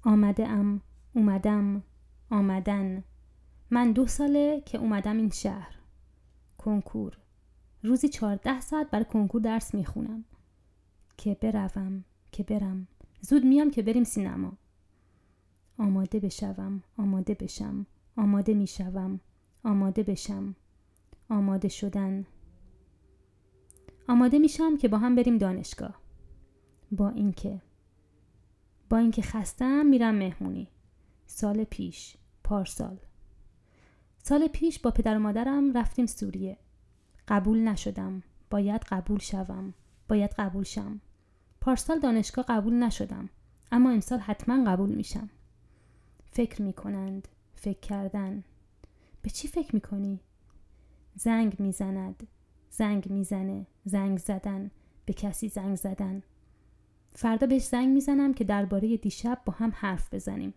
آمده ام، اومدم، آمدن. من 2 ساله که اومدم این شهر. کنکور. روزی 14 ساعت برای کنکور درس میخونم. که برم. زود میام که بریم سینما. آماده بشم، آماده بشم، آماده میشم، آماده بشم، آماده شدن. آماده میشم که با هم بریم دانشگاه. با اینکه خستم میرم مهمونی. پارسال پیش با پدر و مادرم رفتیم سوریه. قبول نشدم. باید قبول شم. پارسال دانشگاه قبول نشدم، اما امسال حتما قبول میشم. فکر کردن. به چی فکر میکنی؟ زنگ میزنه. زنگ زدن. به کسی زنگ زدن. فردا بهش زنگ میزنم که درباره دیشب با هم حرف بزنیم.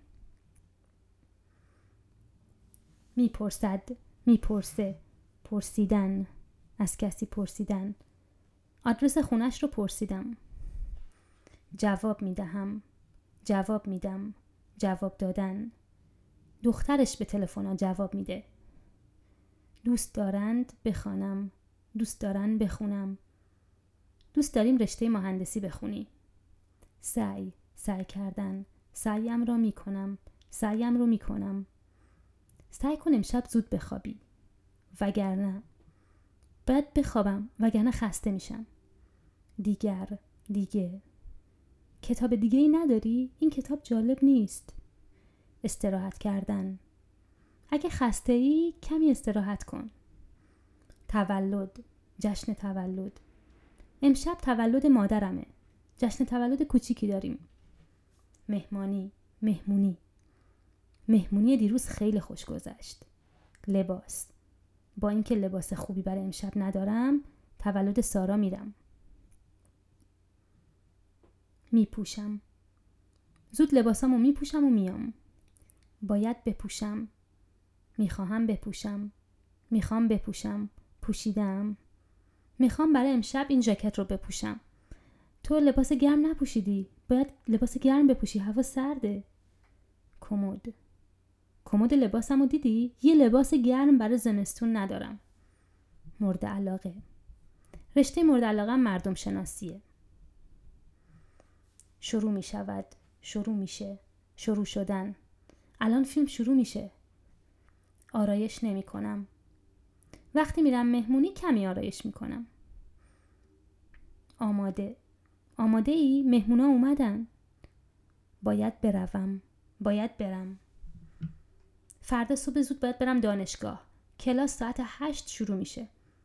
میپرسه. پرسیدن. از کسی پرسیدن. آدرس خونش رو پرسیدم. جواب میدم. جواب دادن. دخترش به تلفن جواب میده. دوست دارند بخوانم. دوست دارن بخونم. دوست داریم رشته مهندسی بخونی. سعی کردن. سعیم رو میکنم. سعی کن امشب زود بخوابی. وگرنه باید بخوابم، وگرنه خسته میشم. دیگه کتاب دیگه ای نداری؟ این کتاب جالب نیست. استراحت کردن. اگه خسته ای کمی استراحت کن. جشن تولد. امشب تولد مادرمه. جشن تولد کوچیکی داریم. مهمونی دیروز خیلی خوش گذشت. لباس. با اینکه لباس خوبی برای امشب ندارم، تولد سارا میرم. میپوشم. زود لباسامو میپوشم و میام. باید بپوشم. میخواهم بپوشم. پوشیدم. میخوام برای امشب این ژاکت رو بپوشم. تو لباس گرم نپوشیدی. باید لباس گرم بپوشی، هوا سرده. کمد لباسمو دیدی؟ یه لباس گرم برای زمستون ندارم. مورد علاقه. رشته مورد علاقه مردم شناسیه. شروع میشود. شروع میشه. شروع شدن. الان فیلم شروع میشه. آرایش نمی کنم. وقتی میرم مهمونی کمی آرایش میکنم. آماده ای؟ مهمونا اومدن. باید برم. فردا صبح زود باید برم دانشگاه. کلاس ساعت 8 شروع میشه.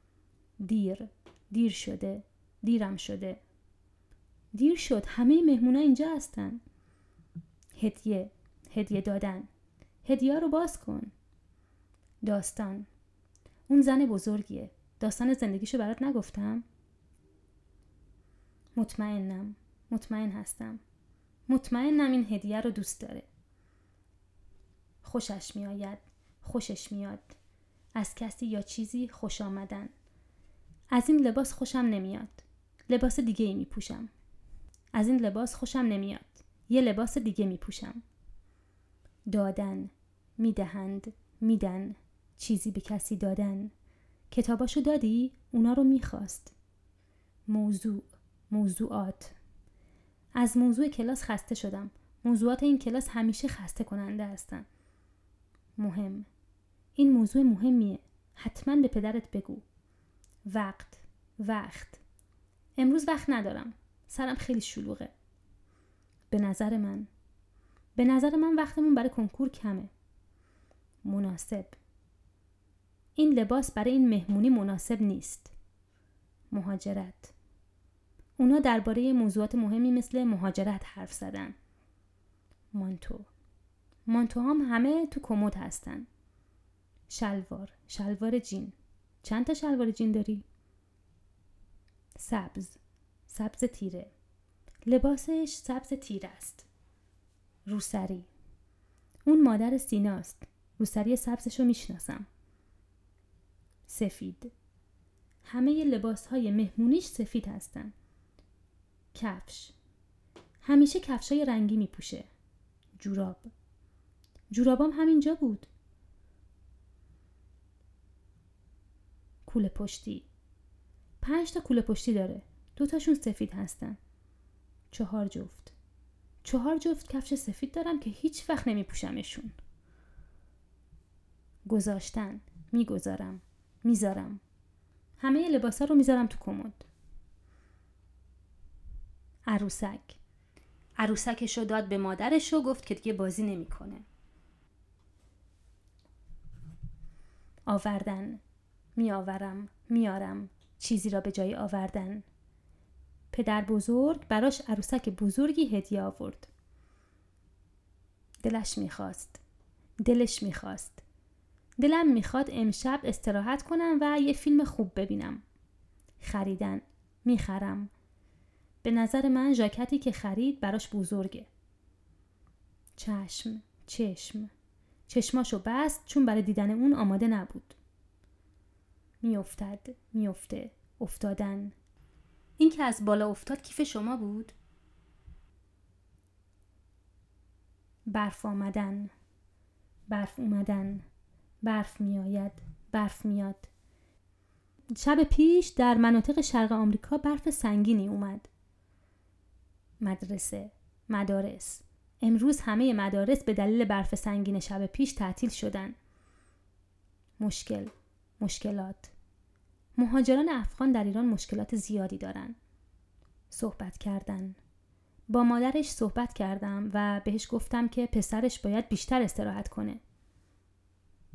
دیر شده. دیرم شده. دیر شد. همه مهمونا اینجا هستن. هدیه دادن. هدیه رو باز کن. داستان. اون زن بزرگیه. داستان زندگیشو برات نگفتم؟ مطمئن هستم. مطمئنم این هدیه رو دوست داره. خوشش میاد. از کسی یا چیزی خوش آمدن. از این لباس خوشم نمیاد. لباس دیگه ای میپوشم. از این لباس خوشم نمیاد. یه لباس دیگه میپوشم. دادن. میدهند. میدن. چیزی به کسی دادن. کتاباشو دادی؟ اونا رو میخواست. موضوعات. از موضوع کلاس خسته شدم. موضوعات این کلاس همیشه خسته کننده هستن. مهم. این موضوع مهمیه. حتما به پدرت بگو. وقت. امروز وقت ندارم. سرم خیلی شلوغه. به نظر من وقتمون برای کنکور کمه. مناسب. این لباس برای این مهمونی مناسب نیست. مهاجرت. اونا درباره موضوعات مهمی مثل مهاجرت حرف زدن. مانتوهام همه تو کمد هستن. شلوار جین. چند تا شلوار جین داری؟ سبز تیره. لباسش سبز تیره است. روسری. اون مادر سیناست. روسری سبزشو میشناسم. سفید. همه لباسهای مهمونیش سفید هستن. کفش. همیشه کفشای رنگی میپوشه. جورابام همینجا بود. کوله پشتی. 5 تا کوله پشتی داره. 2 تاشون سفید هستن. 4 جفت. 4 جفت کفش سفید دارم که هیچ وقت نمی پوشمشون. گذاشتن. میگذارم. میذارم. همه لباسا رو میذارم تو کمد. عروسکشو داد به مادرش و گفت که دیگه بازی نمیکنه. آوردن. میآورم. میارم. چیزی را به جای آوردن. پدر بزرگ براش عروسک بزرگی هدیه آورد. دلش میخواست. دلم میخواد امشب استراحت کنم و یه فیلم خوب ببینم. خریدن. میخرم. به نظر من ژاکتی که خرید براش بزرگه. چشم. چشماشو بست چون برای دیدن اون آماده نبود. میفته. افتادن. این که از بالا افتاد کیف شما بود؟ برف اومدن. برف میآید. برف میاد. شب پیش در مناطق شرق آمریکا برف سنگینی اومد. مدارس. امروز همه مدارس به دلیل برف سنگین شب پیش تعطیل شدن. مشکلات. مهاجران افغان در ایران مشکلات زیادی دارن. صحبت کردن. با مادرش صحبت کردم و بهش گفتم که پسرش باید بیشتر استراحت کنه.